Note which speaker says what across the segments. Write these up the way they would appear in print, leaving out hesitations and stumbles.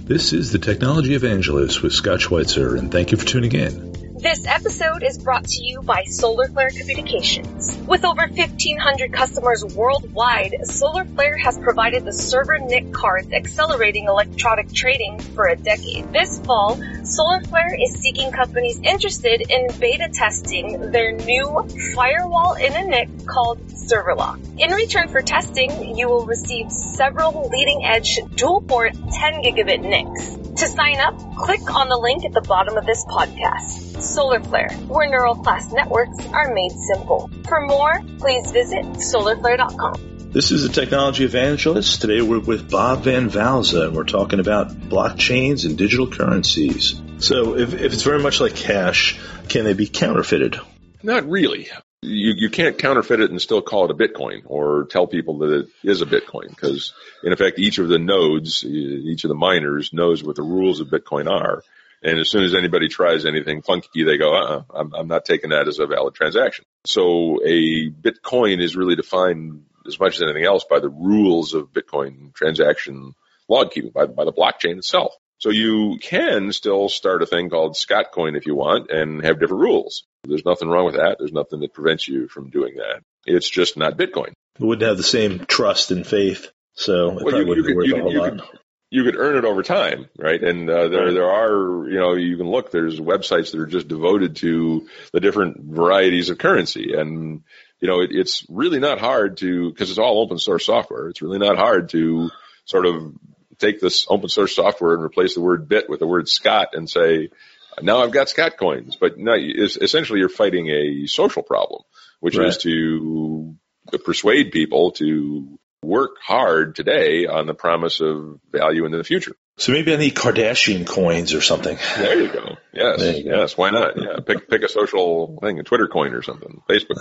Speaker 1: This is the Technology Evangelist with Scott Schweitzer, and thank you for tuning in.
Speaker 2: This episode is brought to you by SolarFlare Communications. With over 1,500 customers worldwide, SolarFlare has provided the server NIC cards accelerating electronic trading for a decade. This fall, SolarFlare is seeking companies interested in beta testing their new firewall in a NIC called ServerLock. In return for testing, you will receive several leading-edge dual-port 10 gigabit NICs. To sign up, click on the link at the bottom of this podcast. SolarFlare, where neural class networks are made simple. For more, please visit solarflare.com.
Speaker 1: This is the Technology Evangelist. Today we're with Bob Van Valza, and we're talking about blockchains and digital currencies. So if it's very much like cash, can they be counterfeited?
Speaker 3: Not really. You can't counterfeit it and still call it a Bitcoin or tell people that it is a Bitcoin because, in effect, each of the nodes, each of the miners knows what the rules of Bitcoin are. And as soon as anybody tries anything funky, they go, I'm not taking that as a valid transaction. So a Bitcoin is really defined as much as anything else by the rules of Bitcoin transaction log keeping, by the blockchain itself. So you can still start a thing called Scottcoin if you want and have different rules. There's nothing wrong with that. There's nothing that prevents you from doing that. It's just not Bitcoin.
Speaker 1: It wouldn't have the same trust and faith, so it probably wouldn't be worth a whole lot.
Speaker 3: You could earn it over time, right? And there are, you can look, there's websites that are just devoted to the different varieties of currency. And, it's really not hard to, because it's all open source software, it's really not hard to sort of take this open source software and replace the word bit with the word Scott and say, now I've got Scott coins. But no, essentially you're fighting a social problem, which is to persuade people to work hard today on the promise of value in the future.
Speaker 1: So maybe I need Kardashian coins or something.
Speaker 3: There you go. Yes. Yes. Why not? Yeah. Pick a social thing, a Twitter coin or something, Facebook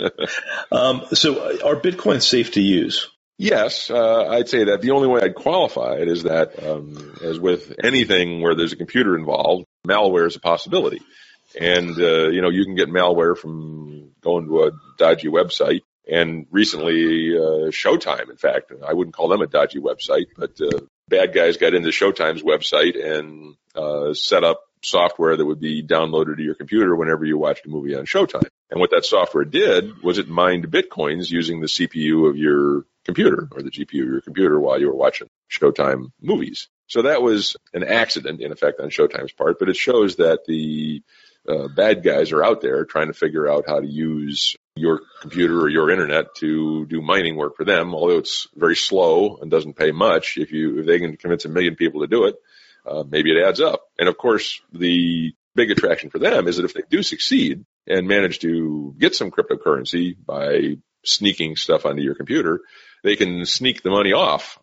Speaker 3: coin.
Speaker 1: So are Bitcoins safe to use?
Speaker 3: Yes, I'd say that. The only way I'd qualify it is that, as with anything where there's a computer involved, malware is a possibility. And, you can get malware from going to a dodgy website. And recently, Showtime, in fact, I wouldn't call them a dodgy website, but bad guys got into Showtime's website and set up software that would be downloaded to your computer whenever you watched a movie on Showtime. And what that software did was it mined Bitcoins using the CPU of your computer or the GPU of your computer while you were watching Showtime movies. So that was an accident, in effect, on Showtime's part, but it shows that the bad guys are out there trying to figure out how to use your computer or your internet to do mining work for them, although it's very slow and doesn't pay much. If they can convince 1 million people to do it, maybe it adds up. And of course, the big attraction for them is that if they do succeed and manage to get some cryptocurrency by sneaking stuff onto your computer, they can sneak the money off,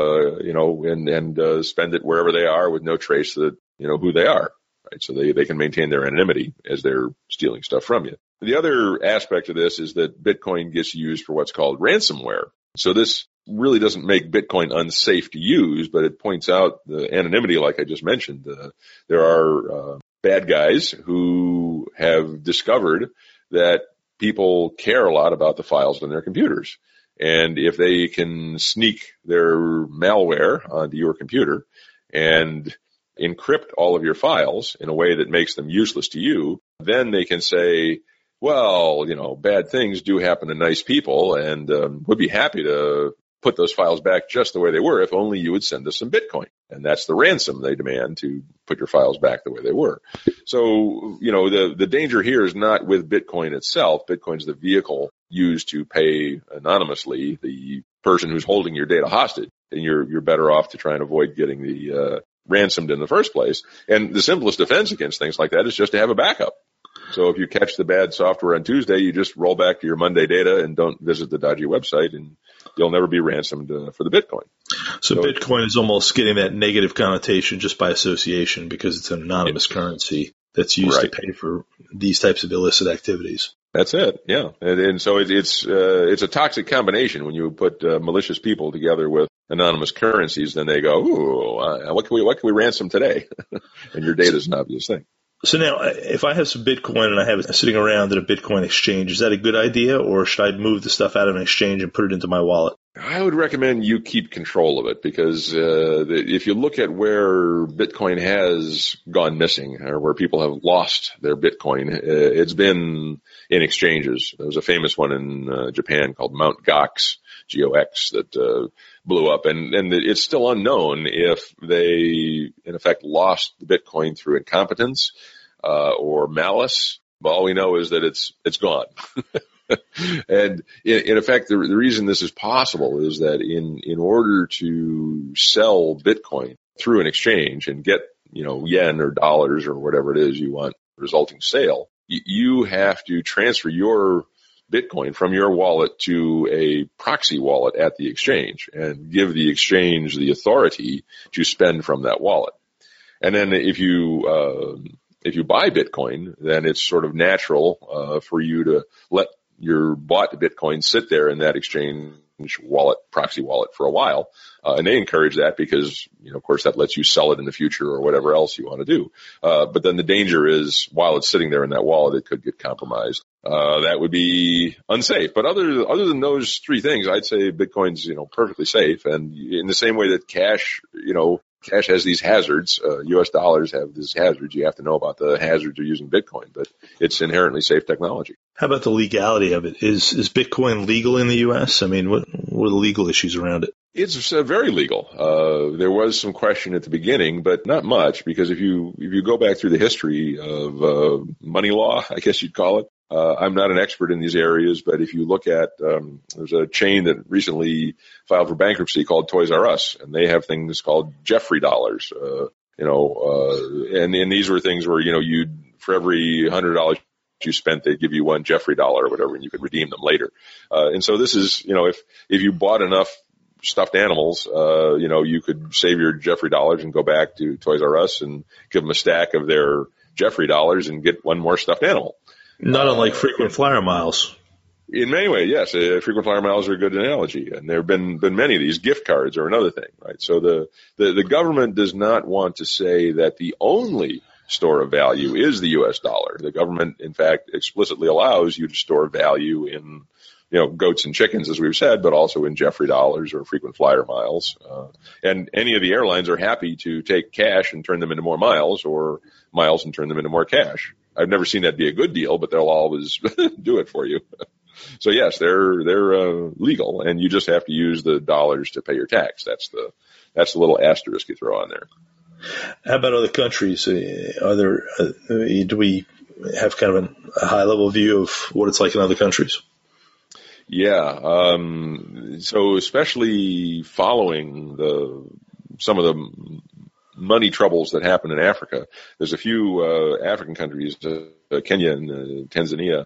Speaker 3: and spend it wherever they are with no trace that, who they are. Right. So they can maintain their anonymity as they're stealing stuff from you. The other aspect of this is that Bitcoin gets used for what's called ransomware. So this really doesn't make Bitcoin unsafe to use, but it points out the anonymity, like I just mentioned. There are bad guys who have discovered that people care a lot about the files on their computers. And if they can sneak their malware onto your computer and encrypt all of your files in a way that makes them useless to you, then they can say, well, bad things do happen to nice people, and we'd be happy to put those files back just the way they were if only you would send us some Bitcoin. And that's the ransom they demand, to put your files back the way they were. So, the danger here is not with Bitcoin itself. Bitcoin's the vehicle used to pay anonymously the person who's holding your data hostage. And you're better off to try and avoid getting the ransomed in the first place. And the simplest defense against things like that is just to have a backup. So if you catch the bad software on Tuesday, you just roll back to your Monday data and don't visit the dodgy website, and you'll never be ransomed for the Bitcoin.
Speaker 1: So Bitcoin is almost getting that negative connotation just by association because it's an anonymous currency that's used to pay for these types of illicit activities.
Speaker 3: That's it, yeah. And so it's a toxic combination when you put malicious people together with anonymous currencies. Then they go, ooh, what can we ransom today? And your data is an obvious thing.
Speaker 1: So now, if I have some Bitcoin and I have it sitting around at a Bitcoin exchange, is that a good idea, or should I move the stuff out of an exchange and put it into my wallet?
Speaker 3: I would recommend you keep control of it because if you look at where Bitcoin has gone missing or where people have lost their Bitcoin, it's been in exchanges. There was a famous one in Japan called Mt. Gox, G-O-X, that blew up. And it's still unknown if they, in effect, lost the Bitcoin through incompetence or malice. But all we know is that it's gone. And in effect, the reason this is possible is that in order to sell Bitcoin through an exchange and get, yen or dollars or whatever it is you want resulting sale, you have to transfer your Bitcoin from your wallet to a proxy wallet at the exchange and give the exchange the authority to spend from that wallet. And then if you buy Bitcoin, then it's sort of natural for you to let your bought Bitcoin sit there in that exchange wallet, proxy wallet for a while. And they encourage that because, of course, that lets you sell it in the future or whatever else you want to do. But then the danger is while it's sitting there in that wallet, it could get compromised. That would be unsafe. But other than those three things, I'd say Bitcoin's, perfectly safe. And in the same way that cash has these hazards. U.S. dollars have these hazards. You have to know about the hazards of using Bitcoin, but it's inherently safe technology.
Speaker 1: How about the legality of it? Is Bitcoin legal in the U.S.? I mean, what are the legal issues around it?
Speaker 3: It's very legal. There was some question at the beginning, but not much, because if you go back through the history of money law, I guess you'd call it. I'm not an expert in these areas, but if you look at, there's a chain that recently filed for bankruptcy called Toys R Us, and they have things called Jeffrey dollars, and these were things where, for every $100 you spent, they'd give you one Jeffrey dollar or whatever, and you could redeem them later. And so this is, if you bought enough stuffed animals, you could save your Jeffrey dollars and go back to Toys R Us and give them a stack of their Jeffrey dollars and get one more stuffed animal.
Speaker 1: Not unlike frequent flyer miles.
Speaker 3: In many ways, yes. Frequent flyer miles are a good analogy. And there have been many of these. Gift cards are another thing, right? So the government does not want to say that the only store of value is the U.S. dollar. The government, in fact, explicitly allows you to store value in, goats and chickens, as we've said, but also in Jeffrey dollars or frequent flyer miles. And any of the airlines are happy to take cash and turn them into more miles, or miles and turn them into more cash. I've never seen that be a good deal, but they'll always do it for you. So yes, they're legal, and you just have to use the dollars to pay your tax. That's the little asterisk you throw on there.
Speaker 1: How about other countries? Do we have kind of a high level view of what it's like in other countries?
Speaker 3: Yeah. So especially following some of the money troubles that happen in Africa, there's a few African countries, Kenya and Tanzania,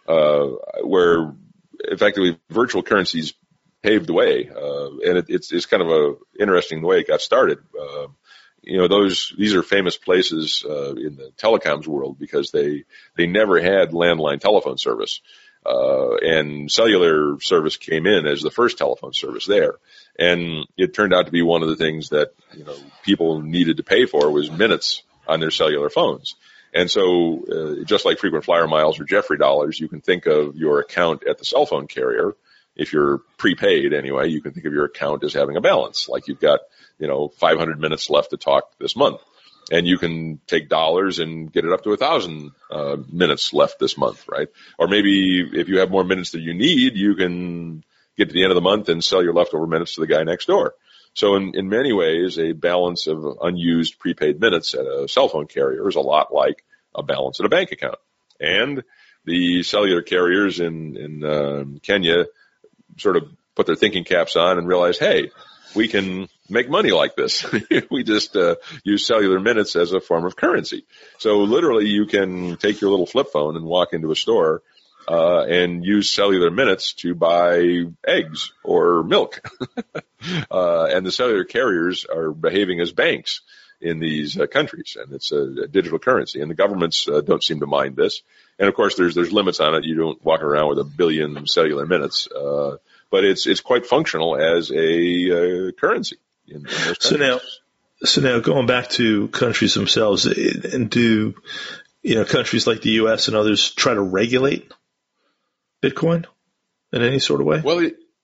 Speaker 3: where effectively virtual currencies paved the way, and it's kind of a interesting the way it got started. These are famous places in the telecoms world because they never had landline telephone service. And cellular service came in as the first telephone service there. And it turned out to be one of the things that, people needed to pay for was minutes on their cellular phones. And so, just like frequent flyer miles or Jeffrey dollars, you can think of your account at the cell phone carrier. If you're prepaid anyway, you can think of your account as having a balance. Like you've got, 500 minutes left to talk this month. And you can take dollars and get it up to 1,000 minutes left this month, right? Or maybe if you have more minutes than you need, you can get to the end of the month and sell your leftover minutes to the guy next door. So in many ways, a balance of unused prepaid minutes at a cell phone carrier is a lot like a balance at a bank account. And the cellular carriers in Kenya sort of put their thinking caps on and realized, hey, we can make money like this. We just use cellular minutes as a form of currency. So literally you can take your little flip phone and walk into a store and use cellular minutes to buy eggs or milk. And the cellular carriers are behaving as banks in these countries, and it's a digital currency. And the governments don't seem to mind this. And of course, there's limits on it. You don't walk around with 1 billion cellular minutes, but it's quite functional as a currency in those countries.
Speaker 1: So now going back to countries themselves, and do countries like the U.S. and others try to regulate Bitcoin in any sort of way?
Speaker 3: Well,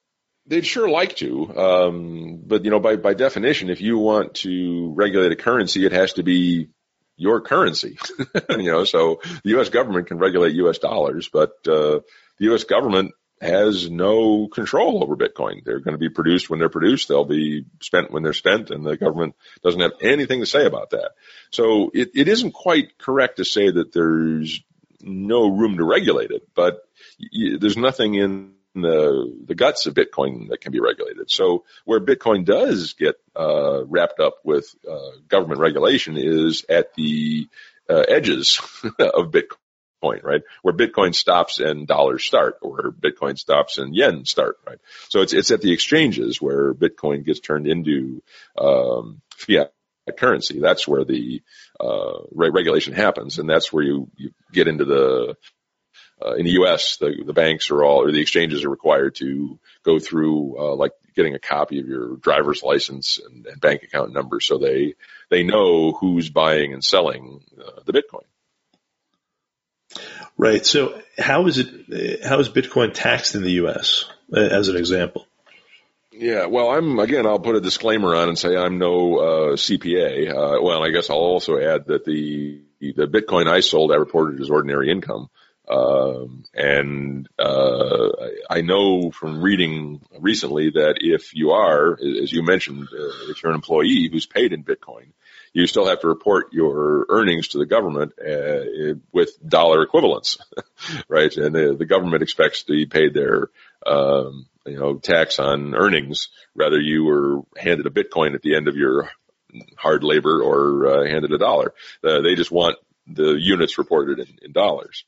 Speaker 3: They'd sure like to, but by definition, if you want to regulate a currency, it has to be your currency. So the U.S. government can regulate U.S. dollars, but the U.S. government has no control over Bitcoin. They're going to be produced when they're produced. They'll be spent when they're spent, and the government doesn't have anything to say about that. So it isn't quite correct to say that there's no room to regulate it, but there's nothing in the guts of Bitcoin that can be regulated. So where Bitcoin does get wrapped up with government regulation is at the edges of Bitcoin. Right, where Bitcoin stops and dollars start, or where Bitcoin stops and yen start, right? So it's at the exchanges where Bitcoin gets turned into fiat currency. That's where the regulation happens, and that's where you get into in the U.S. the banks or the exchanges are required to go through like getting a copy of your driver's license and bank account number, so they know who's buying and selling the Bitcoin.
Speaker 1: Right. So how is Bitcoin taxed in the U.S. as an example?
Speaker 3: Yeah. Well, I'll put a disclaimer on and say I'm no CPA. Well, I guess I'll also add that the Bitcoin I sold, I reported as ordinary income. I know from reading recently that if you are, as you mentioned, if you're an employee who's paid in Bitcoin, you still have to report your earnings to the government with dollar equivalents, right? And the government expects to be paid their, tax on earnings, whether you were handed a Bitcoin at the end of your hard labor or handed a dollar. They just want the units reported in dollars.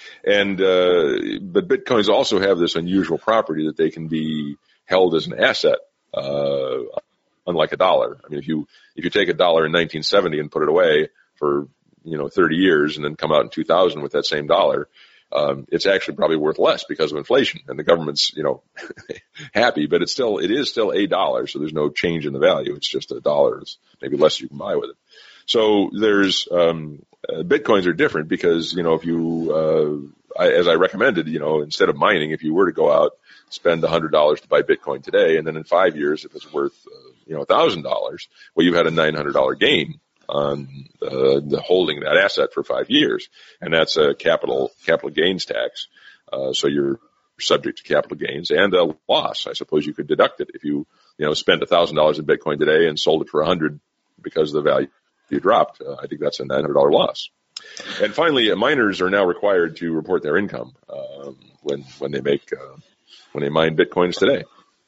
Speaker 3: But Bitcoins also have this unusual property that they can be held as an asset, unlike a dollar. I mean, if you take a dollar in 1970 and put it away for 30 years and then come out in 2000 with that same dollar, it's actually probably worth less because of inflation, and the government's happy, but it is still a dollar, so there's no change in the value. It's just a dollar. It's maybe less you can buy with it. So there's Bitcoins are different because if you as I recommended, instead of mining, if you were to go out, spend $100 to buy Bitcoin today, and then in 5 years, if it's worth $1,000, well, you had a $900 gain on the holding that asset for 5 years, and that's a capital gains tax. So you're subject to capital gains and a loss. I suppose you could deduct it if you spent $1,000 in Bitcoin today and sold it for $100 because the value dropped. I think that's a $900 loss. And finally, miners are now required to report their income when they mine Bitcoins today.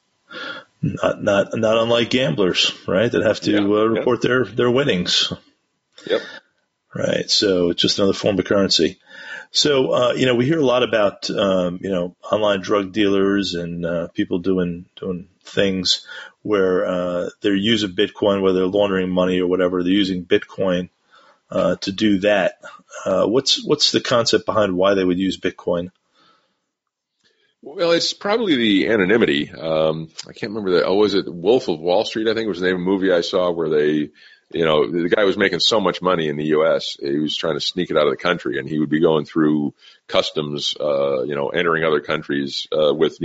Speaker 1: Not unlike gamblers, right? That have to report their winnings.
Speaker 3: Yep.
Speaker 1: Right. So it's just another form of currency. So we hear a lot about online drug dealers and people doing things where they're using Bitcoin, whether they're laundering money or whatever. They're using Bitcoin to do that. What's the concept behind why they would use Bitcoin?
Speaker 3: Well, it's probably the anonymity. I can't remember was it Wolf of Wall Street? I think it was the name of a movie I saw where the guy was making so much money in the U.S. He was trying to sneak it out of the country, and he would be going through customs, entering other countries with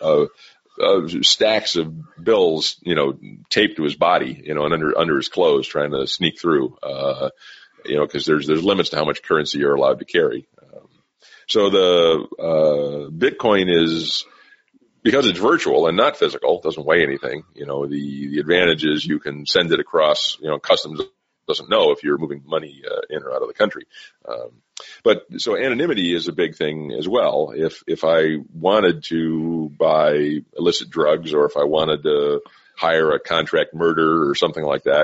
Speaker 3: stacks of bills, taped to his body, and under his clothes, trying to sneak through, because there's limits to how much currency you're allowed to carry. So the Bitcoin is, because it's virtual and not physical, doesn't weigh anything. The advantage is you can send it across. Customs doesn't know if you're moving money in or out of the country. But so anonymity is a big thing as well. If I wanted to buy illicit drugs, or if I wanted to hire a contract murderer or something like that,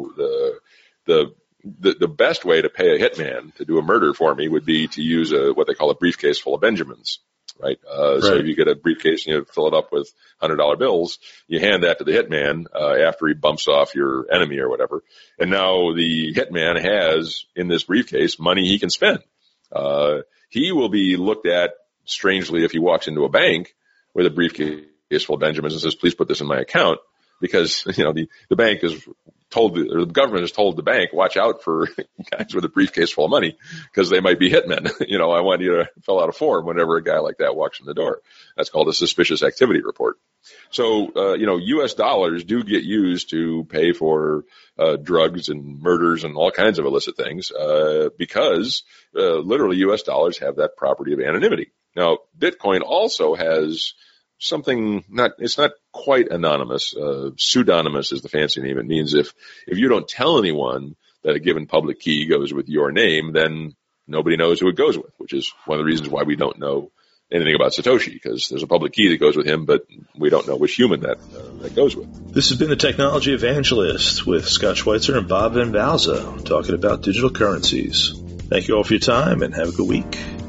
Speaker 3: the best way to pay a hitman to do a murder for me would be to use what they call a briefcase full of Benjamins, right? So if you get a briefcase and you fill it up with $100 bills, you hand that to the hitman after he bumps off your enemy or whatever. And now the hitman has in this briefcase money he can spend. He will be looked at strangely if he walks into a bank with a briefcase full of Benjamins and says, "Please put this in my account," because the bank is told, or the government has told the bank, watch out for guys with a briefcase full of money because they might be hitmen. I want you to fill out a form whenever a guy like that walks in the door. That's called a suspicious activity report. So, U.S. dollars do get used to pay for drugs and murders and all kinds of illicit things because literally U.S. dollars have that property of anonymity. Now, Bitcoin also has something it's not quite anonymous. Pseudonymous is the fancy name. It means if you don't tell anyone that a given public key goes with your name, then nobody knows who it goes with, which is one of the reasons why we don't know anything about Satoshi, because there's a public key that goes with him, but we don't know which human that goes with.
Speaker 1: This has been the Technology Evangelist with Scott Schweitzer and Bob Van Balza talking about digital currencies. Thank you all for your time and have a good week.